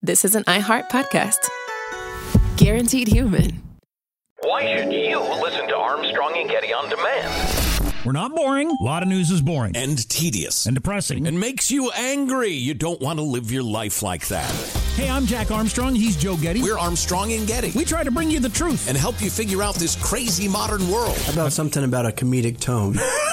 this is an iHeart podcast. Guaranteed human. Why should you listen to Armstrong and Getty on demand? We're not boring. A lot of news is boring. And tedious. And depressing. And makes you angry. You don't want to live your life like that. Hey, I'm Jack Armstrong. He's Joe Getty. We're Armstrong and Getty. We try to bring you the truth. And help you figure out this crazy modern world. How about something about a comedic tone?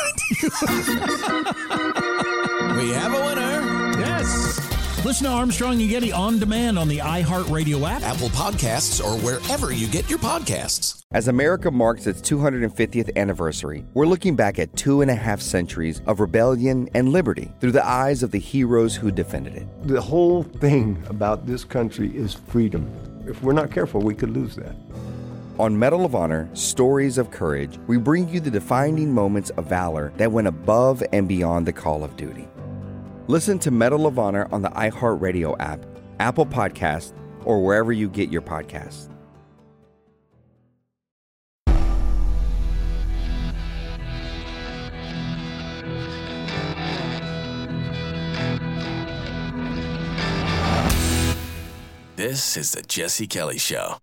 We have a winner. Yes. Listen to Armstrong and Getty on demand on the iHeartRadio app, Apple Podcasts, or wherever you get your podcasts. As America marks its 250th anniversary, we're looking back at 2.5 centuries of rebellion and liberty through the eyes of the heroes who defended it. The whole thing about this country is freedom. If we're not careful, we could lose that. On Medal of Honor, Stories of Courage, we bring you the defining moments of valor that went above and beyond the call of duty. Listen to Medal of Honor on the iHeartRadio app, Apple Podcasts, or wherever you get your podcasts. This is the Jesse Kelly Show.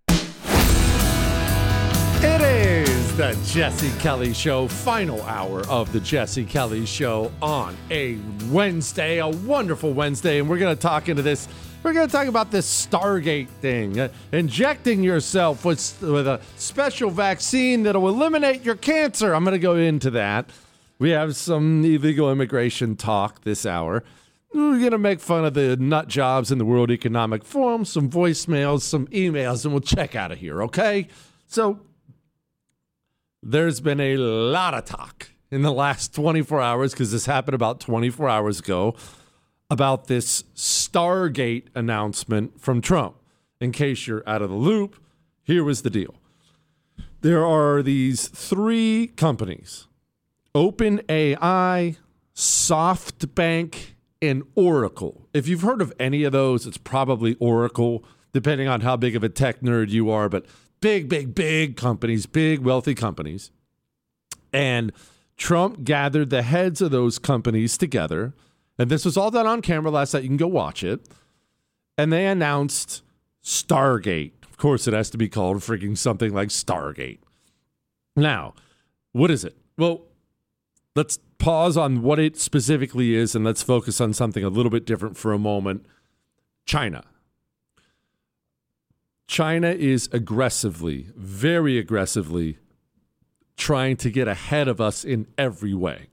It is the Jesse Kelly Show, final hour of the Jesse Kelly Show on a Wednesday, a wonderful Wednesday, and we're going to talk into this. We're going to talk about this Stargate thing, injecting yourself with a special vaccine that will eliminate your cancer. I'm going to go into that. We have some illegal immigration talk this hour. We're going to make fun of the nut jobs in the World Economic Forum, some voicemails, some emails, and we'll check out of here, okay? So there's been a lot of talk in the last 24 hours, because this happened about 24 hours ago, about this Stargate announcement from Trump. In case you're out of the loop, here was the deal. There are these 3 companies, OpenAI, SoftBank, and Oracle. If you've heard of any of those, it's probably Oracle, depending on how big of a tech nerd you are, but big companies, big wealthy companies. And Trump gathered the heads of those companies together. And this was all done on camera last night. You can go watch it. And they announced Stargate. Of course, it has to be called freaking something like Stargate. Now, what is it? Well, let's pause on what it specifically is, and let's focus on something a little bit different for a moment. China. China is aggressively, very aggressively, trying to get ahead of us in every way.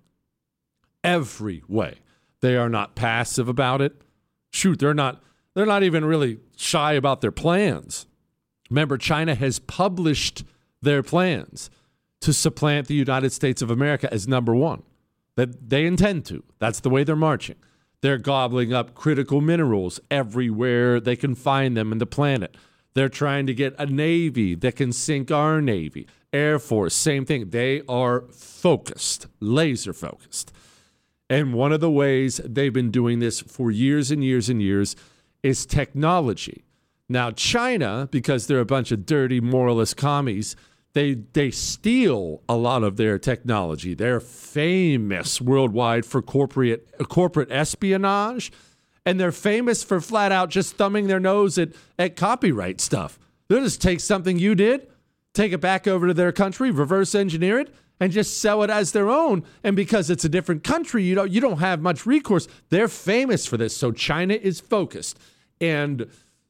Every way. They are not passive about it. Shoot, they're not even really shy about their plans. Remember, China has published their plans to supplant the United States of America as number one. That they intend to. That's the way they're marching. They're gobbling up critical minerals everywhere they can find them in the planet. They're trying to get a Navy that can sink our Navy. Air Force, same thing. They are focused, laser focused. And one of the ways they've been doing this for years and years and years is technology. Now, China, because they're a bunch of dirty, moralist commies, they steal a lot of their technology. They're famous worldwide for corporate espionage. And they're famous for flat out just thumbing their nose at copyright stuff. They'll just take something you did, take it back over to their country, reverse engineer it, and just sell it as their own. And because it's a different country, you don't have much recourse. They're famous for this. So China is focused. And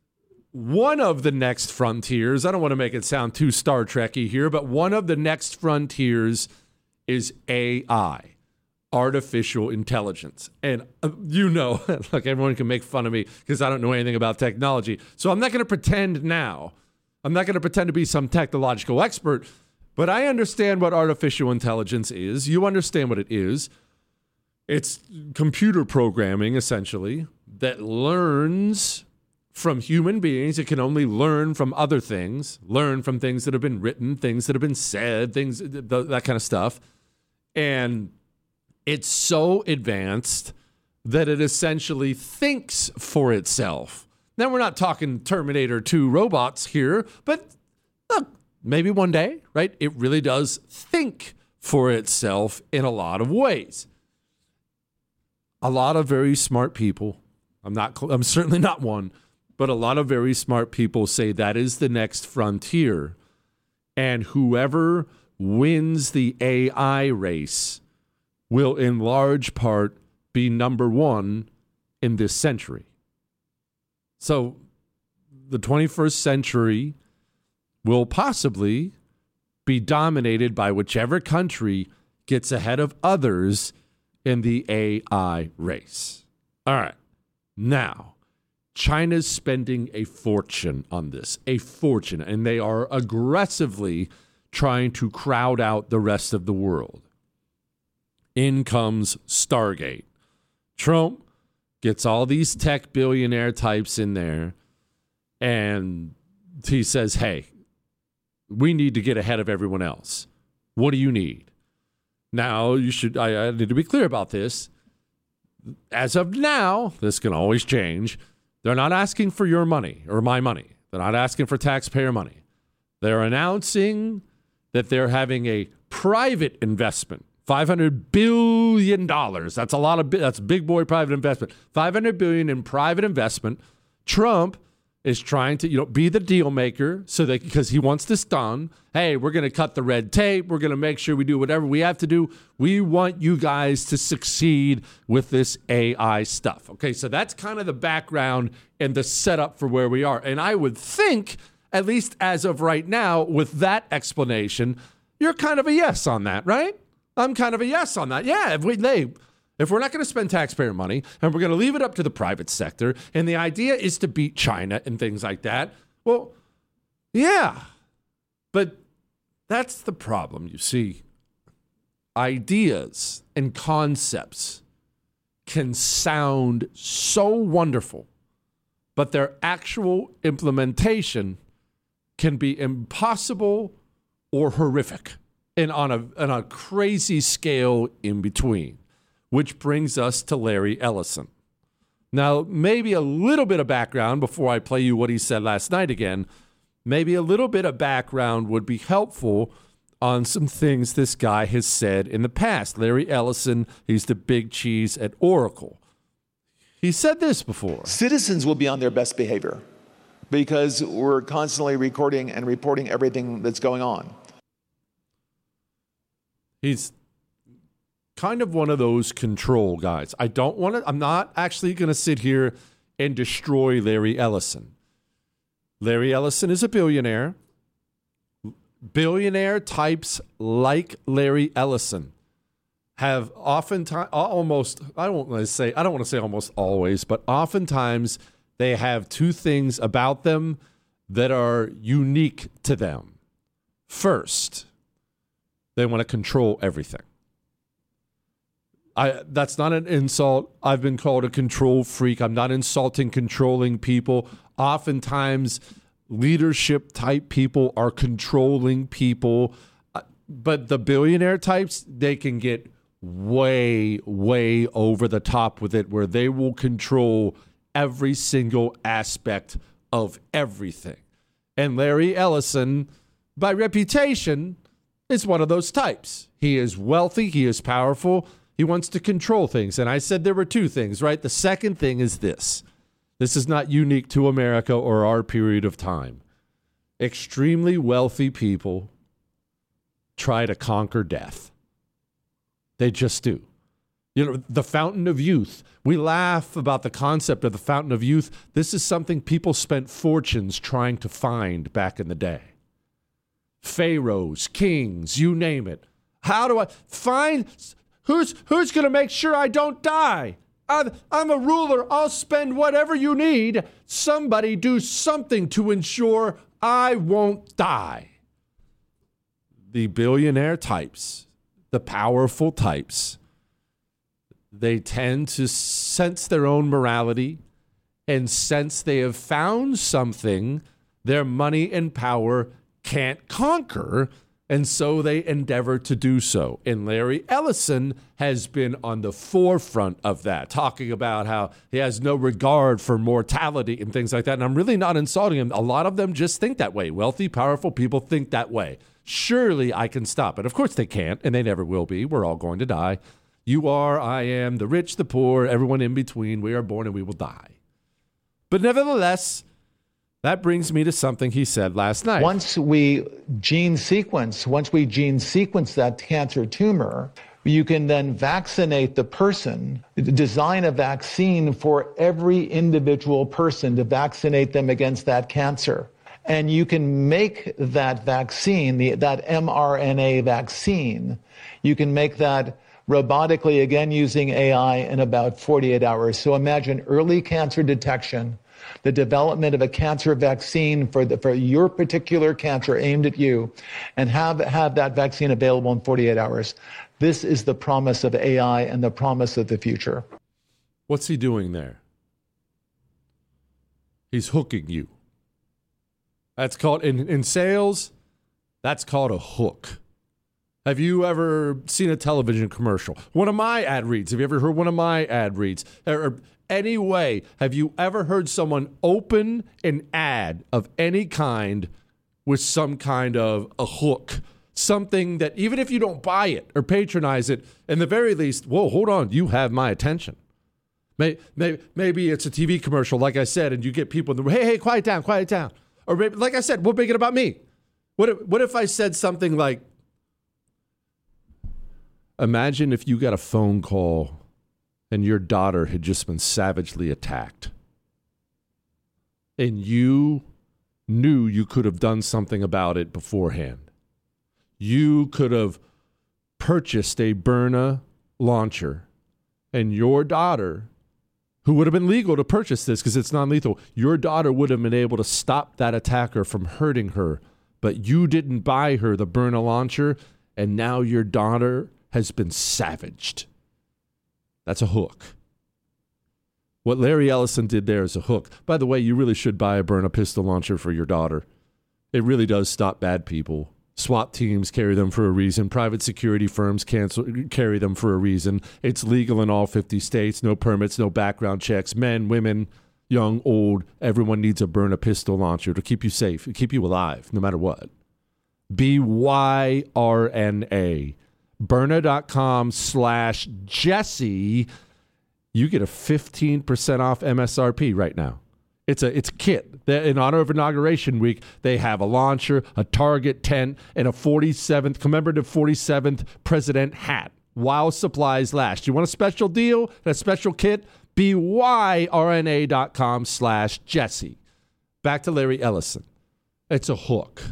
one of the next frontiers, I don't want to make it sound too Star Trek-y here, but one of the next frontiers is AI. Artificial intelligence. And look, everyone can make fun of me because I don't know anything about technology. So I'm not going to pretend now. I'm not going to pretend to be some technological expert, but I understand what artificial intelligence is. You understand what it is. It's computer programming, essentially, that learns from human beings. It can only learn from other things, learn from things that have been written, things that have been said, that kind of stuff. And it's so advanced that it essentially thinks for itself. Now, we're not talking Terminator 2 robots here, but look, maybe one day, right? It really does think for itself in a lot of ways. A lot of very smart people, I'm certainly not one, but a lot of very smart people say that is the next frontier. And whoever wins the AI race will in large part be number one in this century. So the 21st century will possibly be dominated by whichever country gets ahead of others in the AI race. All right. Now, China's spending a fortune on this, a fortune, and they are aggressively trying to crowd out the rest of the world. In comes Stargate. Trump gets all these tech billionaire types in there, and he says, hey, we need to get ahead of everyone else. What do you need? Now, I need to be clear about this. As of now, this can always change. They're not asking for your money or my money. They're not asking for taxpayer money. They're announcing that they're having a private investment, $500 billion. That's a lot of, that's big boy private investment. $500 billion in private investment. Trump is trying to, be the deal maker so that, because he wants this done. Hey, we're going to cut the red tape. We're going to make sure we do whatever we have to do. We want you guys to succeed with this AI stuff. Okay, so that's kind of the background and the setup for where we are. And I would think, at least as of right now, with that explanation, you're kind of a yes on that, right? I'm kind of a yes on that. Yeah, if we're not going to spend taxpayer money and we're going to leave it up to the private sector, and the idea is to beat China and things like that, well, yeah. But that's the problem, you see. Ideas and concepts can sound so wonderful, but their actual implementation can be impossible or horrific, and on a crazy scale in between. Which brings us to Larry Ellison. Now, maybe a little bit of background before I play you what he said last night again. Maybe a little bit of background would be helpful on some things this guy has said in the past. Larry Ellison, he's the big cheese at Oracle. He said this before. Citizens will be on their best behavior because we're constantly recording and reporting everything that's going on. He's kind of one of those control guys. I'm not actually going to sit here and destroy Larry Ellison. Larry Ellison is a billionaire. Billionaire types like Larry Ellison have oftentimes, almost, I don't want to say almost always, but oftentimes they have two things about them that are unique to them. First, they want to control everything. That's not an insult. I've been called a control freak. I'm not insulting controlling people. Oftentimes, leadership type people are controlling people. But the billionaire types, they can get way, way over the top with it, where they will control every single aspect of everything. And Larry Ellison, by reputation, is one of those types. He is wealthy. He is powerful. He wants to control things. And I said there were two things, right? The second thing is this. This is not unique to America or our period of time. Extremely wealthy people try to conquer death. They just do. The fountain of youth. We laugh about the concept of the fountain of youth. This is something people spent fortunes trying to find back in the day. Pharaohs, kings, you name it. How do I find... Who's going to make sure I don't die? I'm a ruler. I'll spend whatever you need. Somebody do something to ensure I won't die. The billionaire types, the powerful types, they tend to sense their own morality, and since they have found something their money and power can't conquer, and so they endeavor to do so. And Larry Ellison has been on the forefront of that, talking about how he has no regard for mortality and things like that. And I'm really not insulting him. A lot of them just think that way. Wealthy, powerful people think that way. Surely I can stop it. Of course they can't, and they never will be. We're all going to die. You are, I am, the rich, the poor, everyone in between. We are born and we will die. But nevertheless, That brings me to something he said last night. Once we gene sequence that cancer tumor, you can then vaccinate the person, design a vaccine for every individual person to vaccinate them against that cancer. And you can make that vaccine, that mRNA vaccine, you can make that robotically, again using AI, in about 48 hours. So imagine early cancer detection, the development of a cancer vaccine for your particular cancer aimed at you, and have that vaccine available in 48 hours. This is the promise of AI and the promise of the future. What's he doing there? He's hooking you. That's called, in sales, that's called a hook. Have you ever seen a television commercial? One of my ad reads. Have you ever heard one of my ad reads? Or anyway, have you ever heard someone open an ad of any kind with some kind of a hook? Something that even if you don't buy it or patronize it, in the very least, whoa, hold on, you have my attention. Maybe it's a TV commercial, like I said, and you get people in the room, hey, quiet down. Or maybe, like I said, we'll make it about me. What if I said something like, imagine if you got a phone call and your daughter had just been savagely attacked, and you knew you could have done something about it beforehand. You could have purchased a Byrna launcher, and your daughter, who would have been legal to purchase this because it's non-lethal, your daughter would have been able to stop that attacker from hurting her, but you didn't buy her the Byrna launcher, and now your daughter has been savaged. That's a hook. What Larry Ellison did there is a hook. By the way, you really should buy a Byrna pistol launcher for your daughter. It really does stop bad people. SWAT teams carry them for a reason. Private security firms carry them for a reason. It's legal in all 50 states. No permits, no background checks. Men, women, young, old, everyone needs a Byrna pistol launcher to keep you safe, to keep you alive, no matter what. BYRNA. Byrna.com/Jesse. You get a 15% off MSRP right now. It's a kit. In honor of Inauguration Week, they have a launcher, a target tent, and a commemorative 47th president hat while supplies last. You want a special deal, a special kit? BYRNA.com/Jesse. Back to Larry Ellison. It's a hook.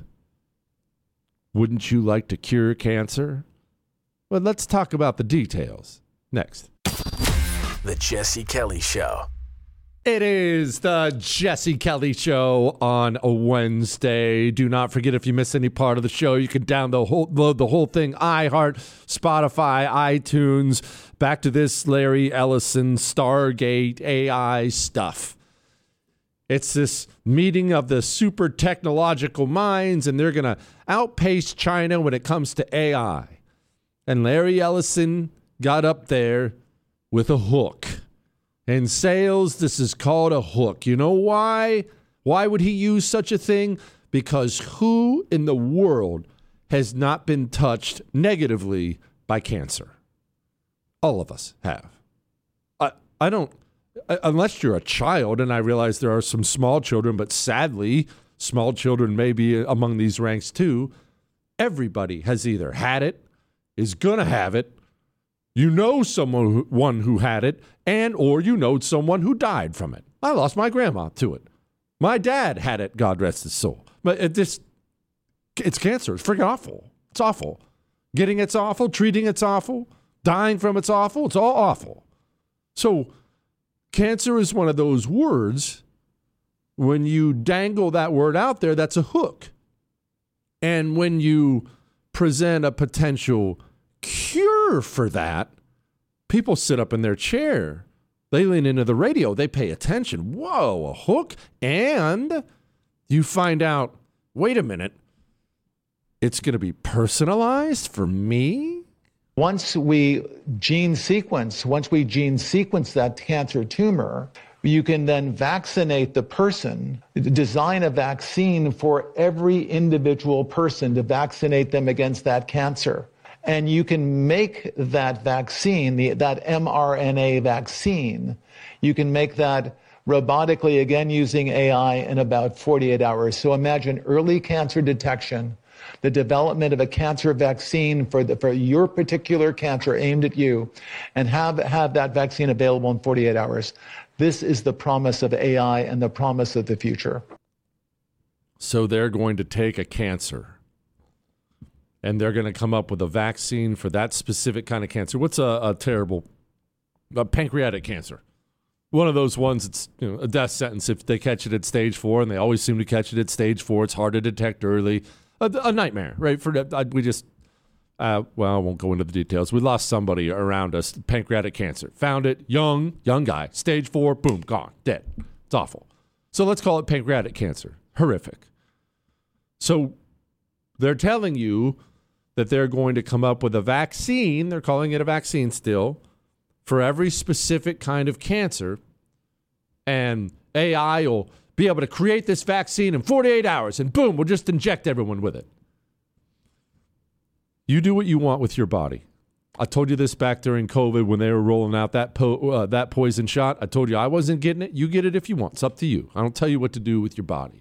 Wouldn't you like to cure cancer? Well, let's talk about the details next. The Jesse Kelly Show. It is the Jesse Kelly Show on a Wednesday. Do not forget, if you miss any part of the show, you can download the whole thing, iHeart, Spotify, iTunes. Back to this Larry Ellison, Stargate, AI stuff. It's this meeting of the super technological minds, and they're going to outpace China when it comes to AI. And Larry Ellison got up there with a hook. In sales, this is called a hook. You know why? Why would he use such a thing? Because who in the world has not been touched negatively by cancer? All of us have. I don't, unless you're a child, and I realize there are some small children, but sadly, small children may be among these ranks too. Everybody has either had it, is going to have it, you know someone who had it, and or you know someone who died from it. I lost my grandma to it. My dad had it, God rest his soul. But it's cancer. It's freaking awful. It's awful. Getting it's awful. Treating it's awful. Dying from it's awful. It's all awful. So cancer is one of those words, when you dangle that word out there, that's a hook. And when you present a potential cure for that, people sit up in their chair. They lean into the radio. They pay attention. Whoa, a hook? And you find out, wait a minute, it's going to be personalized for me? Once we gene sequence that cancer tumor, you can then vaccinate the person, design a vaccine for every individual person to vaccinate them against that cancer. And you can make that vaccine, that mRNA vaccine, you can make that robotically, again using AI, in about 48 hours. So imagine early cancer detection, the development of a cancer vaccine for your particular cancer aimed at you, and have that vaccine available in 48 hours. This is the promise of AI and the promise of the future. So they're going to take a cancer and they're going to come up with a vaccine for that specific kind of cancer. What's a terrible pancreatic cancer? One of those ones that's a death sentence if they catch it at stage 4, and they always seem to catch it at stage 4. It's hard to detect early. A nightmare, right? I won't go into the details. We lost somebody around us, pancreatic cancer. Found it, young guy, stage 4, boom, gone, dead. It's awful. So let's call it pancreatic cancer. Horrific. So they're telling you that they're going to come up with a vaccine, they're calling it a vaccine still, for every specific kind of cancer, and AI will be able to create this vaccine in 48 hours, and boom, we'll just inject everyone with it. You do what you want with your body. I told you this back during COVID when they were rolling out that poison shot. I told you I wasn't getting it. You get it if you want. It's up to you. I don't tell you what to do with your body.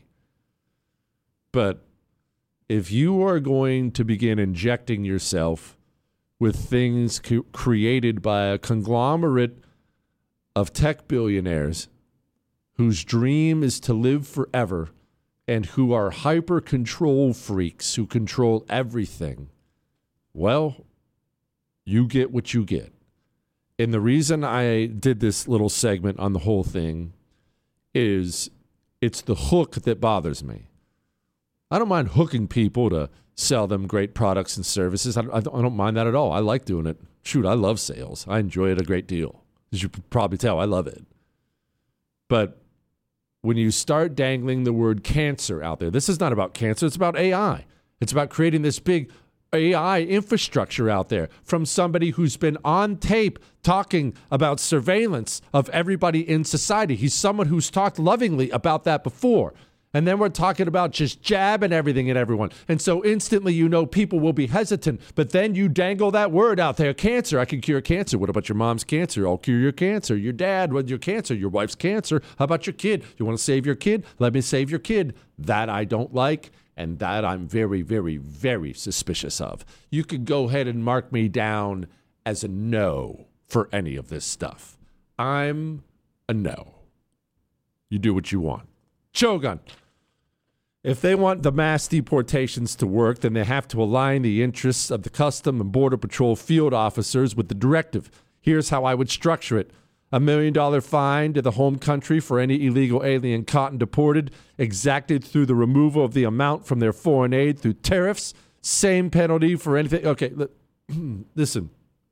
But if you are going to begin injecting yourself with things created by a conglomerate of tech billionaires whose dream is to live forever and who are hyper control freaks who control everything, well, you get what you get. And the reason I did this little segment on the whole thing is it's the hook that bothers me. I don't mind hooking people to sell them great products and services. I don't mind that at all. I like doing it. Shoot, I love sales. I enjoy it a great deal. As you could probably tell, I love it. But when you start dangling the word cancer out there, this is not about cancer. It's about AI. It's about creating this big AI infrastructure out there from somebody who's been on tape talking about surveillance of everybody in society. He's someone who's talked lovingly about that before. And then we're talking about just jabbing everything at everyone. And so instantly, people will be hesitant. But then you dangle that word out there, cancer. I can cure cancer. What about your mom's cancer? I'll cure your cancer. Your dad, with your cancer. Your wife's cancer. How about your kid? You want to save your kid? Let me save your kid. That I don't like. And that I'm very, very, very suspicious of. You could go ahead and mark me down as a no for any of this stuff. I'm a no. You do what you want. Shogun. If they want the mass deportations to work, then they have to align the interests of the Custom and Border Patrol field officers with the directive. Here's how I would structure it. $1 million fine to the home country for any illegal alien caught and deported, exacted through the removal of the amount from their foreign aid through tariffs. Same penalty for anything. Okay, listen.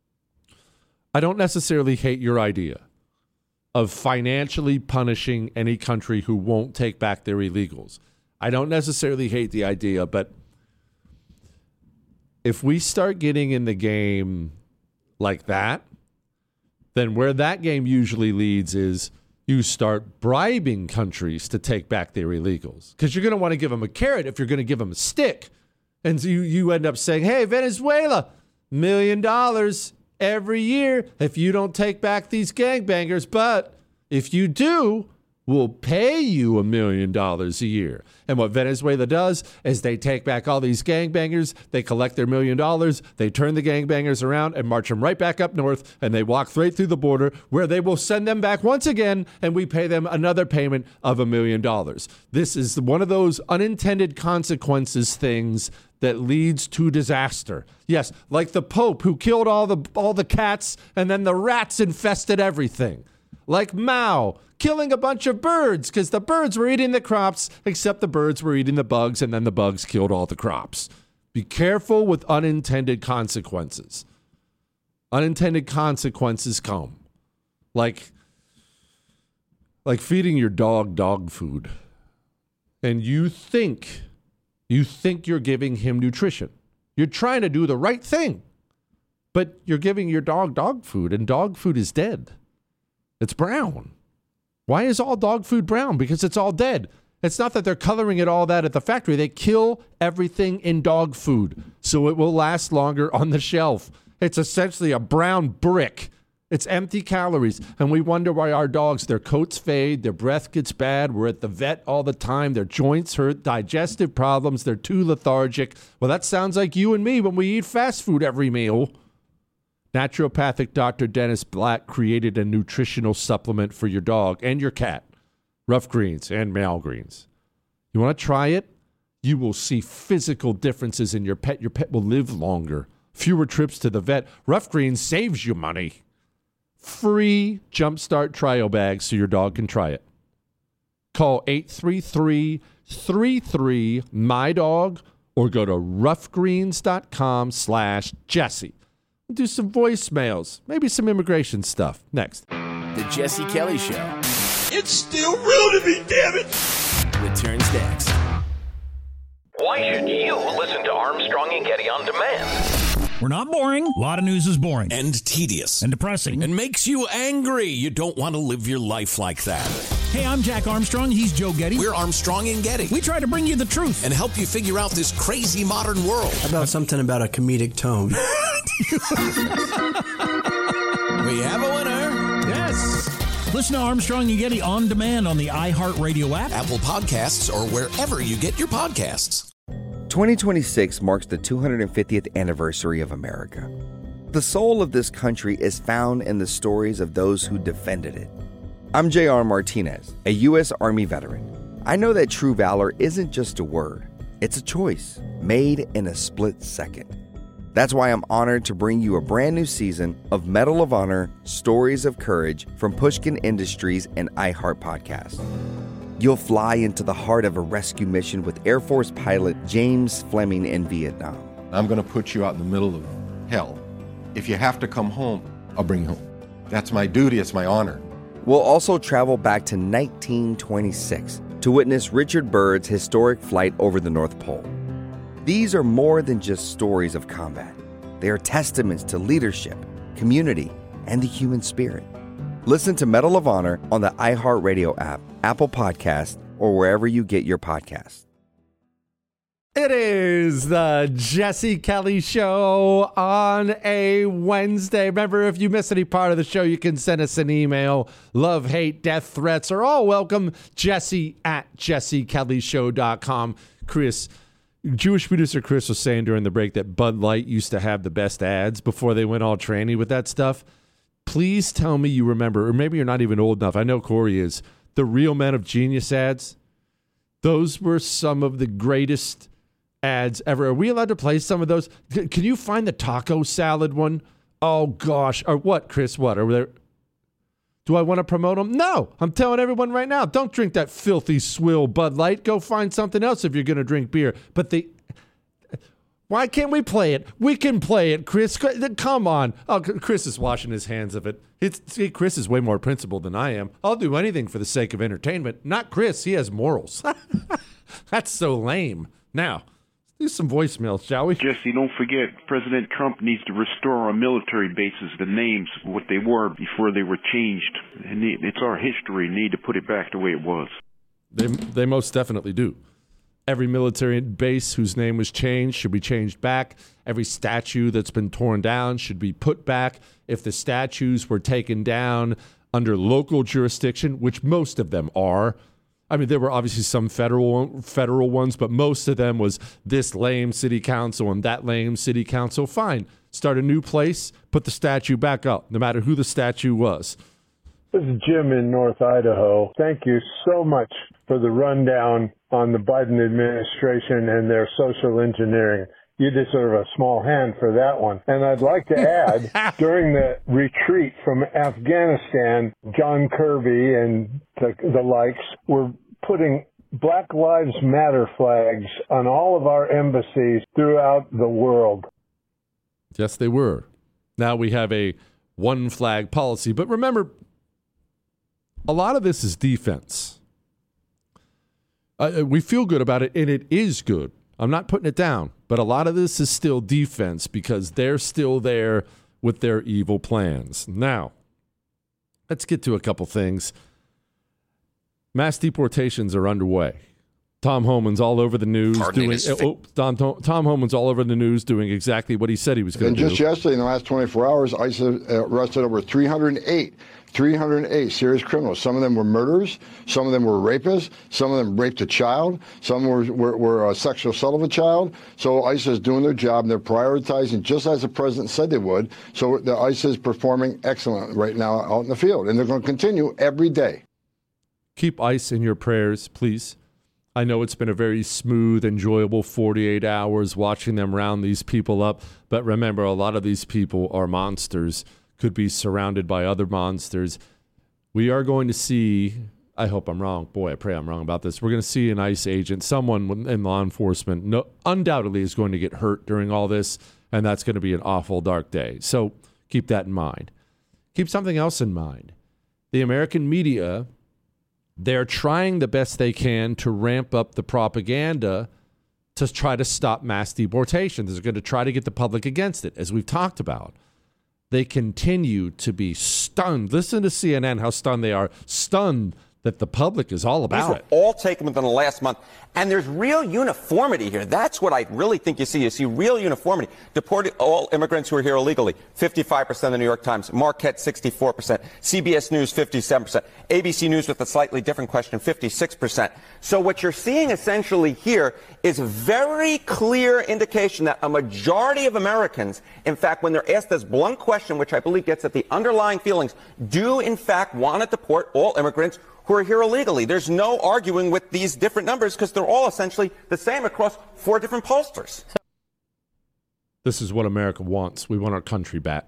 I don't necessarily hate your idea of financially punishing any country who won't take back their illegals. I don't necessarily hate the idea, but if we start getting in the game like that, then where that game usually leads is you start bribing countries to take back their illegals. Because you're going to want to give them a carrot if you're going to give them a stick. And so you end up saying, hey, Venezuela, $1 million every year if you don't take back these gangbangers. But if you do, we'll pay you $1 million a year. And what Venezuela does is they take back all these gangbangers, they collect their $1 million, they turn the gangbangers around and march them right back up north, and they walk right through the border where they will send them back once again, and we pay them another payment of $1 million. This is one of those unintended consequences things that leads to disaster. Yes, like the Pope who killed all the cats, and then the rats infested everything. Like Mao, killing a bunch of birds because the birds were eating the crops, except the birds were eating the bugs, and then the bugs killed all the crops. Be careful with unintended consequences. Unintended consequences come. Like feeding your dog food. And you think you're giving him nutrition. You're trying to do the right thing. But you're giving your dog food, and dog food is dead. It's brown. Why is all dog food brown? Because it's all dead. It's not that they're coloring it all that at the factory. They kill everything in dog food so it will last longer on the shelf. It's essentially a brown brick. It's empty calories. And we wonder why our dogs, their coats fade, their breath gets bad. We're at the vet all the time. Their joints hurt, digestive problems. They're too lethargic. Well, that sounds like you and me when we eat fast food every meal. Naturopathic Dr. Dennis Black created a nutritional supplement for your dog and your cat. Rough Greens and Mal Greens. You want to try it? You will see physical differences in your pet. Your pet will live longer. Fewer trips to the vet. Rough Greens saves you money. Free Jumpstart trial bags so your dog can try it. Call 833-33-MY-DOG or go to roughgreens.com/Jesse. We'll do some voicemails, maybe some immigration stuff. Next. The Jesse Kelly Show It's still real to me, damn it! returns next. Why should you listen to Armstrong and Getty on demand? We're not boring. A lot of news is boring. And tedious. And depressing. And makes you angry. You don't want to live your life like that. Hey, I'm Jack Armstrong. He's Joe Getty. We're Armstrong and Getty. We try to bring you the truth. And help you figure out this crazy modern world. How about something about a comedic tone? We have a winner. Yes. Listen to Armstrong and Getty on demand on the iHeartRadio app, Apple Podcasts, or wherever you get your podcasts. 2026 marks the 250th anniversary of America. The soul of this country is found in the stories of those who defended it. I'm J.R. Martinez, a U.S. Army veteran. I know that true valor isn't just a word, it's a choice made in a split second. That's why I'm honored to bring you a brand new season of Medal of Honor Stories of Courage from Pushkin Industries and iHeart Podcast. You'll fly into the heart of a rescue mission with Air Force pilot James Fleming in Vietnam. I'm going to put you out in the middle of hell. If you have to come home, I'll bring you home. That's my duty. It's my honor. We'll also travel back to 1926 to witness Richard Byrd's historic flight over the North Pole. These are more than just stories of combat. They are testaments to leadership, community, and the human spirit. Listen to Medal of Honor on the iHeartRadio app, Apple Podcasts, or wherever you get your podcasts. It is the Jesse Kelly Show on a Wednesday. Remember, if you miss any part of the show, you can send us an email. Love, hate, death threats are all welcome. Jesse@jessekellyshow.com. Chris, Jewish producer Chris was saying during the break that Bud Light used to have the best ads before they went all tranny with that stuff. Please tell me you remember, or maybe you're not even old enough. I know Corey is. The Real Men of Genius ads. Those were some of the greatest ads ever. Are we allowed to play some of those? Can you find the taco salad one? Oh, gosh. Or what, Chris? What? Are there? Do I want to promote them? No. I'm telling everyone right now, don't drink that filthy swill Bud Light. Go find something else if you're going to drink beer. But why can't we play it? We can play it, Chris. Come on. Oh, Chris is washing his hands of it. See, Chris is way more principled than I am. I'll do anything for the sake of entertainment. Not Chris. He has morals. That's so lame. Now, do some voicemails, shall we? Jesse, don't forget, President Trump needs to restore our military bases, the names, what they were before they were changed. And it's our history. Need to put it back the way it was. They most definitely do. Every military base whose name was changed should be changed back. Every statue that's been torn down should be put back. If the statues were taken down under local jurisdiction, which most of them are, I mean, there were obviously some federal ones, but most of them was this lame city council and that lame city council. Fine. Start a new place, put the statue back up, no matter who the statue was. This is Jim in North Idaho. Thank you so much for the rundown on the Biden administration and their social engineering. You deserve a small hand for that one. And I'd like to add, during the retreat from Afghanistan, John Kirby and the likes were putting Black Lives Matter flags on all of our embassies throughout the world. Yes, they were. Now we have a one flag policy. But remember, a lot of this is defense. We feel good about it, and it is good. I'm not putting it down. But a lot of this is still defense because they're still there with their evil plans. Now, let's get to a couple things. Mass deportations are underway. Tom Homan's all over the news Tom Homan's all over the news doing exactly what he said he was going to do. And just yesterday, in the last 24 hours, ICE arrested over 308 serious criminals. Some of them were murderers. Some of them were rapists. Some of them raped a child. Some were sexual assault of a child. So ICE is doing their job, and they're prioritizing just as the president said they would. So the ICE is performing excellent right now out in the field, and they're going to continue every day. Keep ICE in your prayers, please. I know it's been a very smooth, enjoyable 48 hours watching them round these people up. But remember, a lot of these people are monsters, could be surrounded by other monsters. We are going to see, I hope I'm wrong. Boy, I pray I'm wrong about this. We're going to see an ICE agent, someone in law enforcement, undoubtedly is going to get hurt during all this. And that's going to be an awful, dark day. So keep that in mind. Keep something else in mind. The American media, they're trying the best they can to ramp up the propaganda to try to stop mass deportations. They're going to try to get the public against it, as we've talked about. They continue to be stunned. Listen to CNN, how stunned they are. Stunned that the public is all about it. These were all taken within the last month. And there's real uniformity here. That's what I really think you see. You see real uniformity. Deported all immigrants who are here illegally, 55% of the New York Times. Marquette, 64%. CBS News, 57%. ABC News with a slightly different question, 56%. So what you're seeing essentially here is a very clear indication that a majority of Americans, in fact, when they're asked this blunt question, which I believe gets at the underlying feelings, do in fact want to deport all immigrants who are here illegally. There's no arguing with these different numbers because they're all essentially the same across 4 different pollsters. This is what America wants. We want our country back.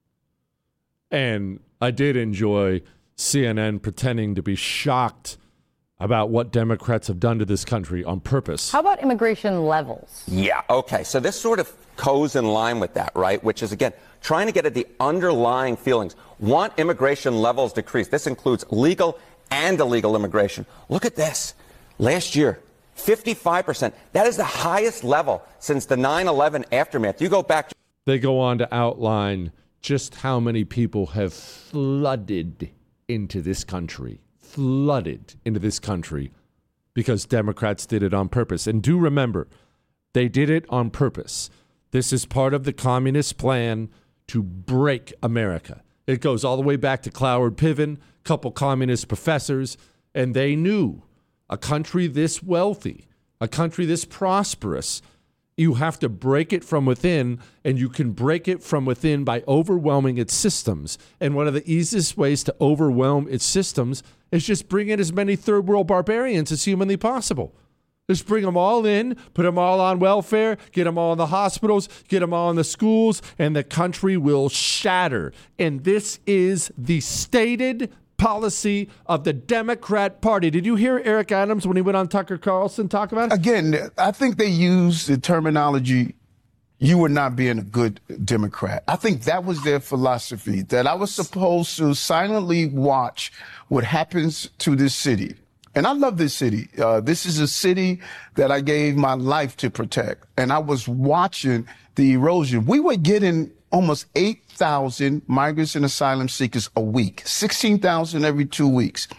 And I did enjoy CNN pretending to be shocked about what Democrats have done to this country on purpose. How about immigration levels? Yeah, okay. So this sort of goes in line with that, right? Which is, again, trying to get at the underlying feelings. Want immigration levels decreased. This includes legal and illegal immigration. Look at this. Last year, 55%. That is the highest level since the 9/11 aftermath. You go back. They go on to outline just how many people have flooded into this country. Flooded into this country because Democrats did it on purpose. And do remember, they did it on purpose. This is part of the communist plan to break America. It goes all the way back to Cloward Piven, couple communist professors, and they knew a country this wealthy, a country this prosperous, you have to break it from within, and you can break it from within by overwhelming its systems. And one of the easiest ways to overwhelm its systems is just bring in as many third world barbarians as humanly possible. Just bring them all in, put them all on welfare, get them all in the hospitals, get them all in the schools, and the country will shatter. And this is the stated policy of the Democrat Party. Did you hear Eric Adams when he went on Tucker Carlson talk about it? Again, I think they used the terminology, you were not being a good Democrat. I think that was their philosophy, that I was supposed to silently watch what happens to this city. And I love this city. This is a city that I gave my life to protect. And I was watching the erosion. We were getting almost 8,000 migrants and asylum seekers a week, 16,000 every 2 weeks.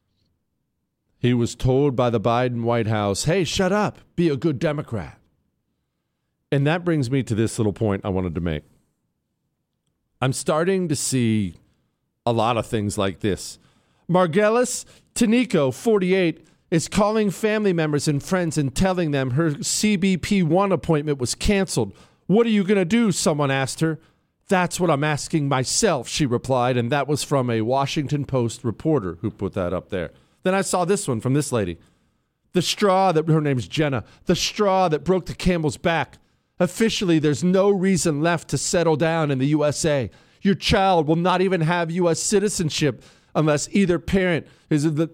He was told by the Biden White House, hey, shut up, be a good Democrat. And that brings me to this little point I wanted to make. I'm starting to see a lot of things like this. Margelis Tanico, 48, is calling family members and friends and telling them her CBP1 appointment was canceled. What are you going to do? Someone asked her. That's what I'm asking myself, she replied. And that was from a Washington Post reporter who put that up there. Then I saw this one from this lady. The straw that, her name's Jenna, the straw that broke the camel's back. Officially, there's no reason left to settle down in the USA. Your child will not even have U.S. citizenship unless either parent is the...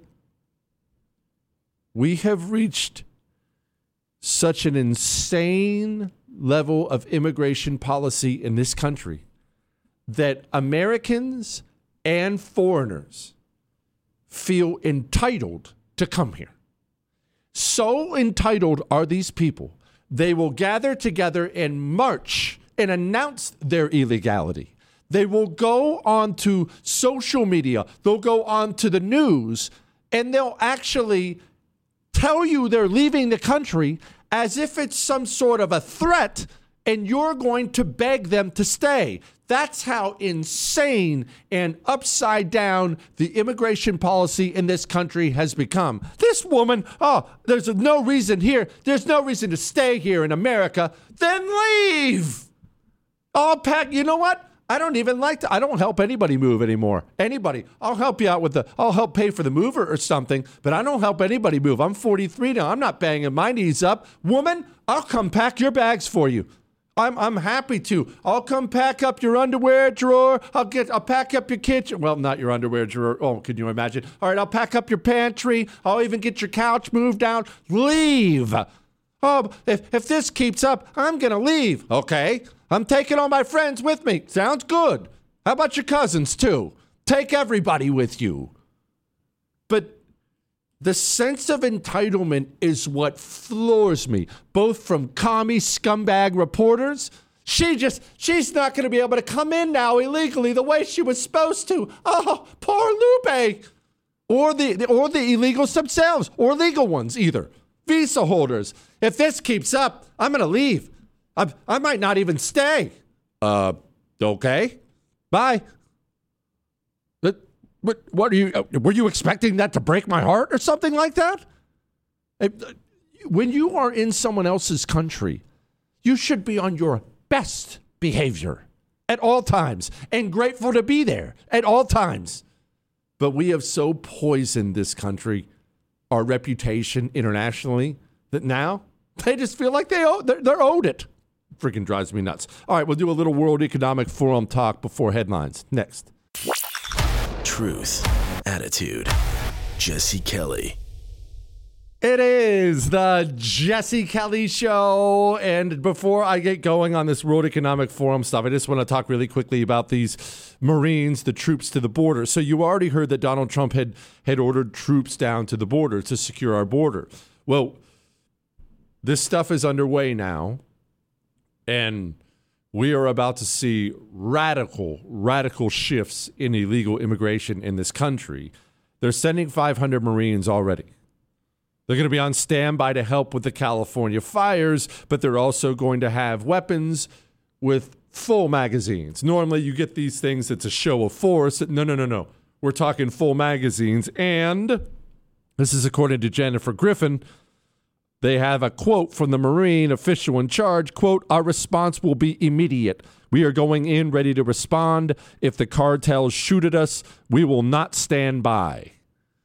We have reached such an insane level of immigration policy in this country that Americans and foreigners feel entitled to come here. So entitled are these people, they will gather together and march and announce their illegality. They will go on to social media, they'll go on to the news, and they'll actually tell you they're leaving the country as if it's some sort of a threat, and you're going to beg them to stay. That's how insane and upside down the immigration policy in this country has become. This woman, there's no reason here. There's no reason to stay here in America. Then leave. You know what? I don't help anybody move anymore. Anybody. I'll help you out I'll help pay for the mover or something, but I don't help anybody move. I'm 43 now. I'm not banging my knees up. Woman, I'll come pack your bags for you. I'm happy to. I'll come pack up your underwear drawer. I'll pack up your kitchen. Well, not your underwear drawer. Oh, can you imagine? All right, I'll pack up your pantry. I'll even get your couch moved down. Leave. Oh, if this keeps up, I'm going to leave. Okay. I'm taking all my friends with me. Sounds good. How about your cousins, too? Take everybody with you. But the sense of entitlement is what floors me, both from commie scumbag reporters. She's not going to be able to come in now illegally the way she was supposed to. Oh, poor Lupe. Or the illegals themselves, or legal ones either. Visa holders. If this keeps up, I'm going to leave. I might not even stay. Okay. Bye. What were you expecting that to break my heart or something like that? When you are in someone else's country, you should be on your best behavior at all times and grateful to be there at all times. But we have so poisoned this country, our reputation internationally, that now they just feel like they're owed it. Freaking drives me nuts. All right, we'll do a little World Economic Forum talk before headlines. Next. Truth, attitude, Jesse Kelly. It is the Jesse Kelly Show. And before I get going on this World Economic Forum stuff, I just want to talk really quickly about these Marines, the troops to the border. So you already heard that Donald Trump had ordered troops down to the border to secure our border. Well, this stuff is underway now, and we are about to see radical shifts in illegal immigration in this country. They're sending 500 Marines already. They're going to be on standby to help with the California fires, but they're also going to have weapons with full magazines. Normally you get these things, it's a show of force. No. We're talking full magazines. And this is according to Jennifer Griffin. They have a quote from the Marine official in charge, quote, "Our response will be immediate. We are going in ready to respond. If the cartels shoot at us, we will not stand by."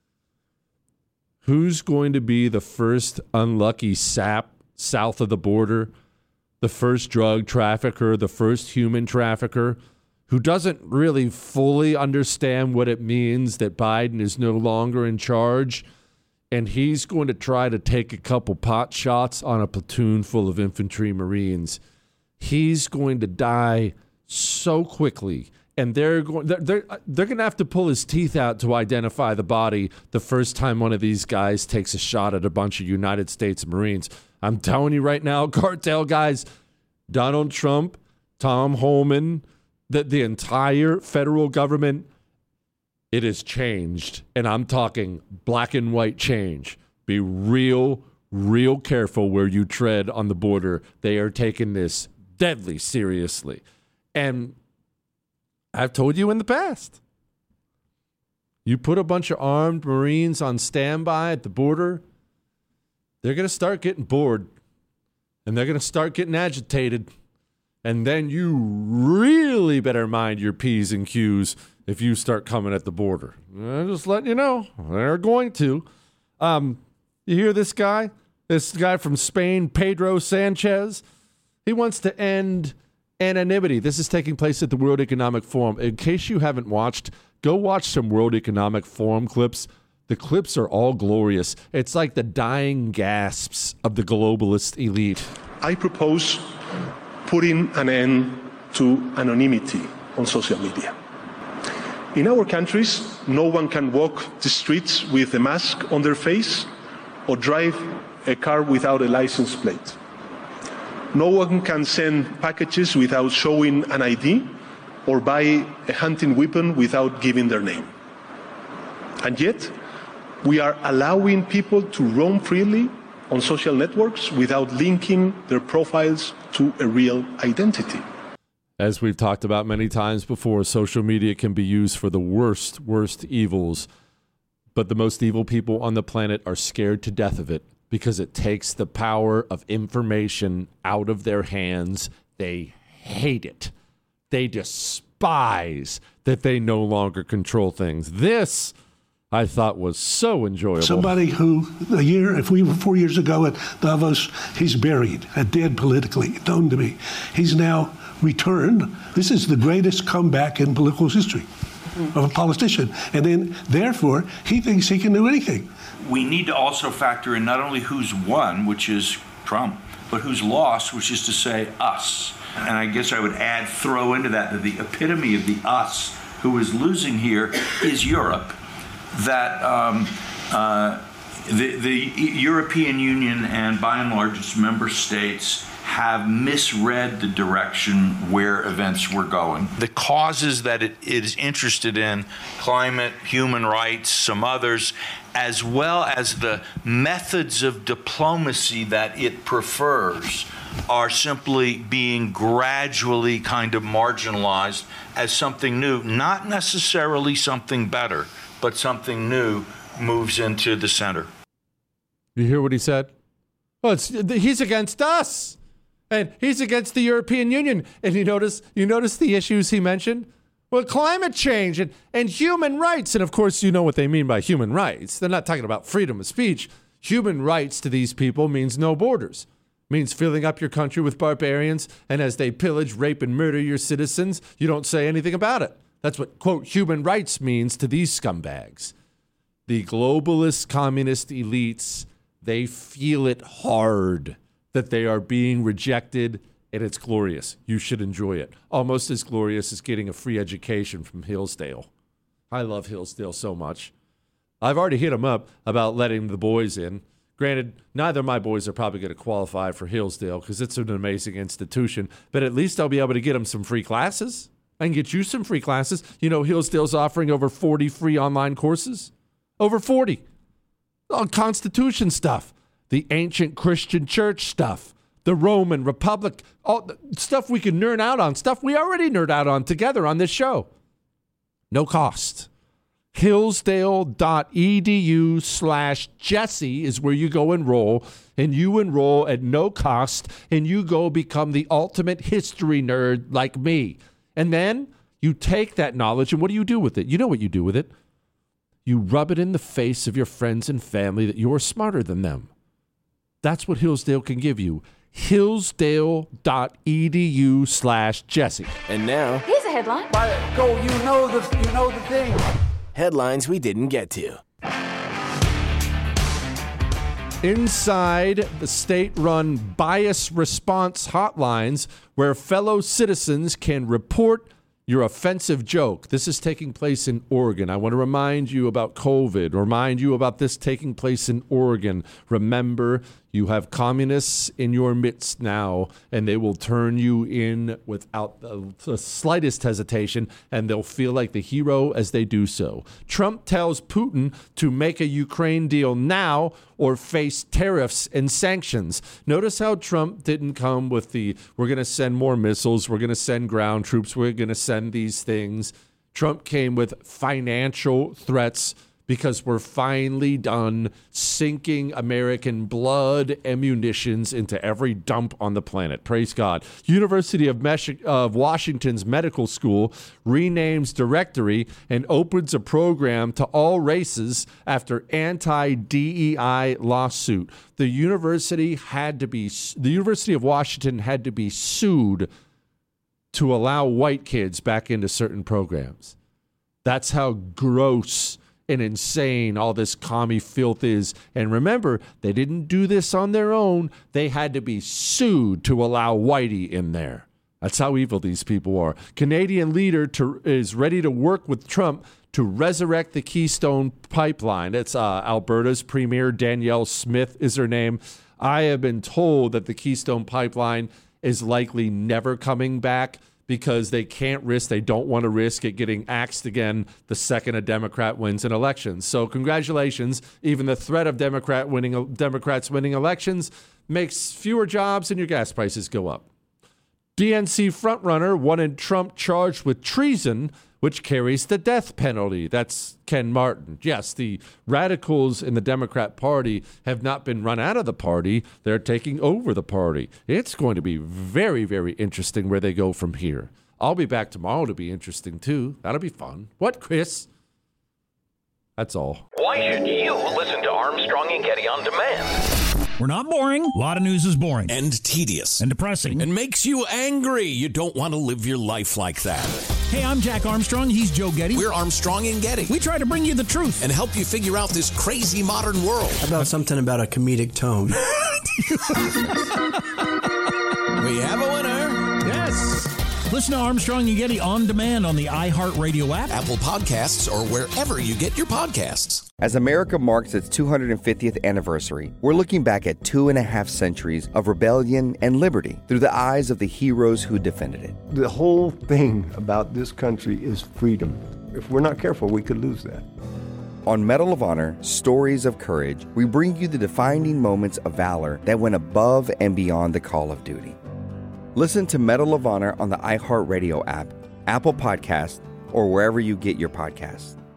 Who's going to be the first unlucky sap south of the border, the first drug trafficker, the first human trafficker, who doesn't really fully understand what it means that Biden is no longer in charge? And he's going to try to take a couple pot shots on a platoon full of infantry Marines. He's going to die so quickly, and they're going to have to pull his teeth out to identify the body the first time one of these guys takes a shot at a bunch of United States Marines. I'm telling you right now, cartel guys, Donald Trump, Tom Homan, the entire federal government, it has changed, and I'm talking black and white change. Be real careful where you tread on the border. They are taking this deadly seriously. And I've told you in the past, you put a bunch of armed Marines on standby at the border, they're going to start getting bored, and they're going to start getting agitated, and then you really better mind your P's and Q's if you start coming at the border. I'm just letting you know, they're going to. You hear this guy? This guy from Spain, Pedro Sanchez? He wants to end anonymity. This is taking place at the World Economic Forum. In case you haven't watched, go watch some World Economic Forum clips. The clips are all glorious. It's like the dying gasps of the globalist elite. I propose putting an end to anonymity on social media. In our countries, no one can walk the streets with a mask on their face or drive a car without a license plate. No one can send packages without showing an ID or buy a hunting weapon without giving their name. And yet, We are allowing people to roam freely on social networks without linking their profiles to a real identity. As we've talked about many times before, social media can be used for the worst evils. But the most evil people on the planet are scared to death of it because it takes the power of information out of their hands. They hate it. They despise that they no longer control things. This, I thought, was so enjoyable. Somebody who, 4 years ago at Davos, he's buried, dead politically, known to me. He's now returned. This is the greatest comeback in political history of a politician. And then, therefore, he thinks he can do anything. We need to also factor in not only who's won, which is Trump, but who's lost, which is to say us. And I guess I would throw into that the epitome of the us who is losing here is Europe. That the European Union and by and large its member states have misread the direction where events were going. The causes that it is interested in, climate, human rights, some others, as well as the methods of diplomacy that it prefers, are simply being gradually kind of marginalized as something new, not necessarily something better, but something new moves into the center. You hear what he said? Well, he's against us. And he's against the European Union. And you notice the issues he mentioned? Well, climate change and human rights. And of course, you know what they mean by human rights. They're not talking about freedom of speech. Human rights to these people means no borders. Means filling up your country with barbarians. And as they pillage, rape, and murder your citizens, you don't say anything about it. That's what, quote, human rights means to these scumbags. The globalist communist elites, they feel it hard that they are being rejected, and it's glorious. You should enjoy it. Almost as glorious as getting a free education from Hillsdale. I love Hillsdale so much. I've already hit them up about letting the boys in. Granted, neither of my boys are probably going to qualify for Hillsdale because it's an amazing institution, but at least I'll be able to get them some free classes. I can get you some free classes. You know, Hillsdale's offering over 40 free online courses. Over 40. On Constitution stuff. The ancient Christian church stuff, the Roman Republic, all the stuff we can nerd out on, stuff we already nerd out on together on this show. No cost. Hillsdale.edu/Jesse is where you go enroll, and you enroll at no cost, and you go become the ultimate history nerd like me. And then you take that knowledge, and what do you do with it? You know what you do with it. You rub it in the face of your friends and family that you're smarter than them. That's what Hillsdale can give you. Hillsdale.edu/Jesse. And now, here's a headline. You know the thing. Headlines we didn't get to. Inside the state-run bias response hotlines where fellow citizens can report your offensive joke. This is taking place in Oregon. I want to remind you about COVID, remind you about this taking place in Oregon. Remember, you have communists in your midst now, and they will turn you in without the slightest hesitation, and they'll feel like the hero as they do so. Trump tells Putin to make a Ukraine deal now or face tariffs and sanctions. Notice how Trump didn't come with we're going to send more missiles, we're going to send ground troops, we're going to send these things. Trump came with financial threats because we're finally done sinking American blood and munitions into every dump on the planet. Praise God. University of Washington's medical school renames directory and opens a program to all races after anti-DEI lawsuit. The University of Washington had to be sued to allow white kids back into certain programs. That's how gross and insane all this commie filth is. And remember, they didn't do this on their own. They had to be sued to allow Whitey in there. That's how evil these people are. Canadian leader is ready to work with Trump to resurrect the Keystone Pipeline. It's Alberta's Premier Danielle Smith is her name. I have been told that the Keystone Pipeline is likely never coming back because they can't risk, they don't want to risk it getting axed again the second a Democrat wins an election. So congratulations. Even the threat of Democrats winning elections makes fewer jobs and your gas prices go up. DNC frontrunner wanted Trump charged with treason, which carries the death penalty. That's Ken Martin. Yes, the radicals in the Democrat Party have not been run out of the party. They're taking over the party. It's going to be very, very interesting where they go from here. I'll be back tomorrow to be interesting, too. That'll be fun. What, Chris? That's all. Why should you listen to Armstrong and Getty on demand? We're not boring. A lot of news is boring. And tedious. And depressing. And makes you angry. You don't want to live your life like that. Hey, I'm Jack Armstrong. He's Joe Getty. We're Armstrong and Getty. We try to bring you the truth. And help you figure out this crazy modern world. How about something about a comedic tone? We have a winner. Yes. Listen to Armstrong and Getty on demand on the iHeartRadio app, Apple Podcasts, or wherever you get your podcasts. As America marks its 250th anniversary, we're looking back at 2.5 centuries of rebellion and liberty through the eyes of the heroes who defended it. The whole thing about this country is freedom. If we're not careful, we could lose that. On Medal of Honor, Stories of Courage, we bring you the defining moments of valor that went above and beyond the call of duty. Listen to Medal of Honor on the iHeartRadio app, Apple Podcasts, or wherever you get your podcasts.